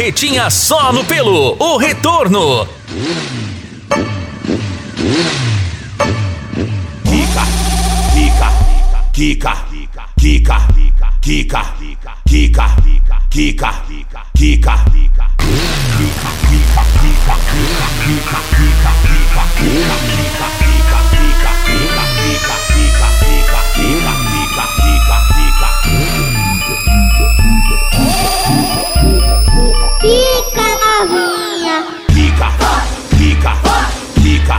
Barretinha só no pelo, o retorno. Kika, Kika, Kika, Kika, Kika, Kika, Kika, Kika, Kika novinha. Kika, Kika, Kika.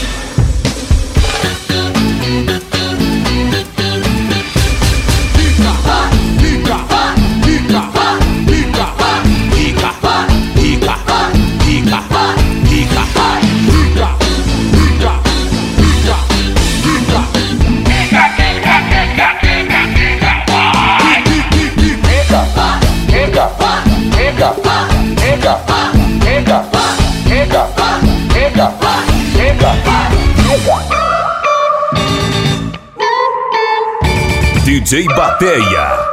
DJ Bateia.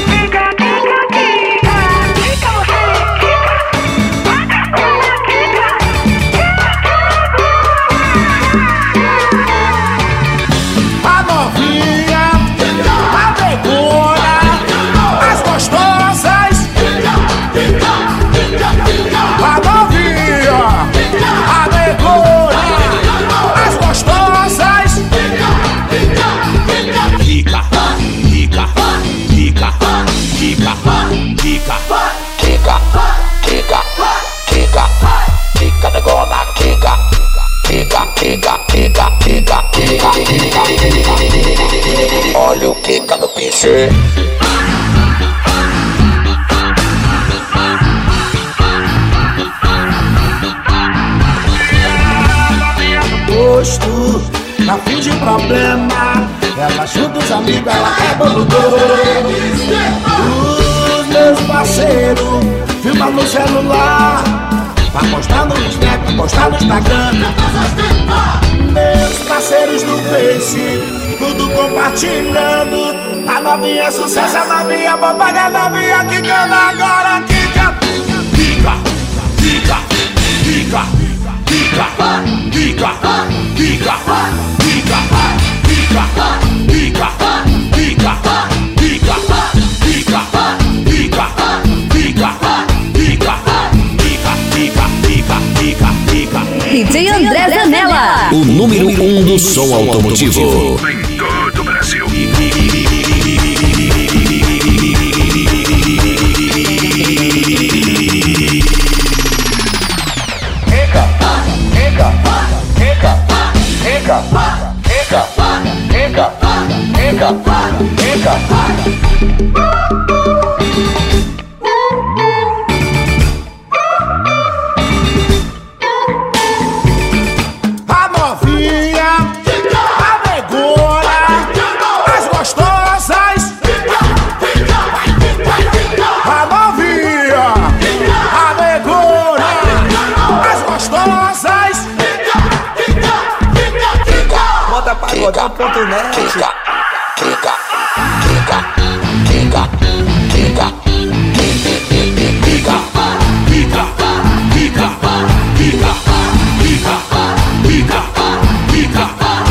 A novinha, a begona, as gostosas. A novinha, a begona, as gostosas. Kika, Kika, Kika, Kika, Kika, Kika, Kika, Kika, Kika da gona, Kika, Kika, Kika, Kika, Kika, Kika, Kika. Olha o Kika no PC. Gosto, tá fim de problema. Ela junta os amigos, ela quebra no gol. Os meus parceiros filmam no celular pra postar no Snap, postar no Instagram. Meus parceiros no Face, tudo compartilhando. A novinha é sucesso, a novinha vou pagar a novinha quicando agora, Kika. Kika, Kika, Kika, Kika, Kika, Kika, Kika, Kika, Kika, Kika, Kika, Kika, Kika, Kika, Kika, Kika, Kika. DJ André Zanella. O número 1 do som automotivo. Em todo o Brasil. A novinha, a begona, as gostosas. A novinha, a begona, as gostosas. Bota pagodão.net. Kika, Kika, Kika, Kika, Kika, Kika, Kika, Kika, Kika, Kika, Kika, Kika,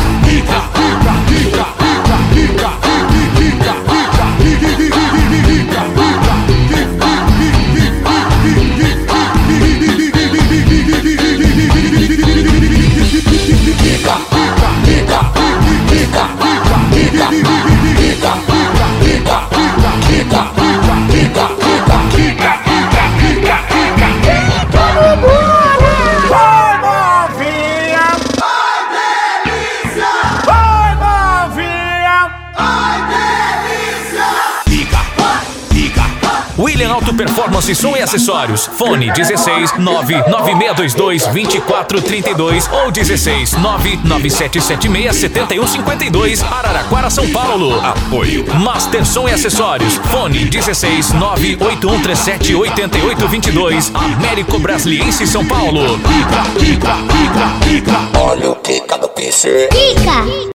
William Auto Performance, som e acessórios. Fone 16 99622 2432 ou 16 99776 7152, Araraquara, São Paulo. Apoio Master Som e Acessórios. Fone 16 98137 8822, Américo Brasiliense, São Paulo. Olha o Kika do PC. Kika.